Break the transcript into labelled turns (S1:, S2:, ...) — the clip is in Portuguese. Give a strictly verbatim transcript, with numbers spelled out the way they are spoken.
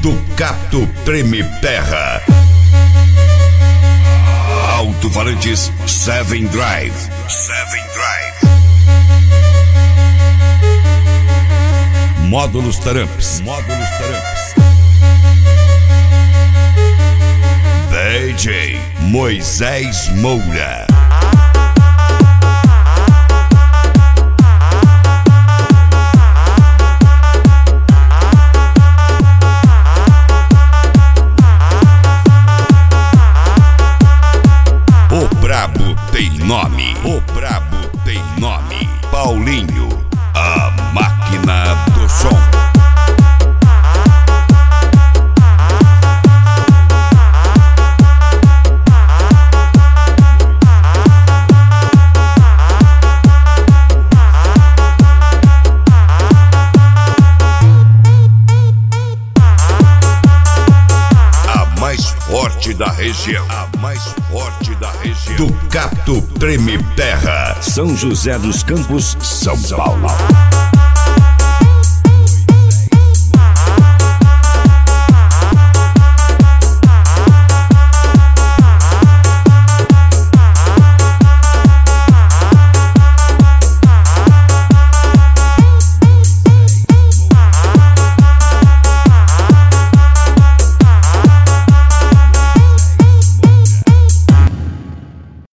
S1: do Capto Treme Terra. Alto-falantes Seven Drive. Seven Drive. Módulos Taramps. Módulos Taramps. D J Moisés Moura. O brabo tem nome. O brabo tem nome. Paulinho, a máquina do som. Forte da região, a mais forte da região, do Capto Treme Terra, São José dos Campos, São Paulo.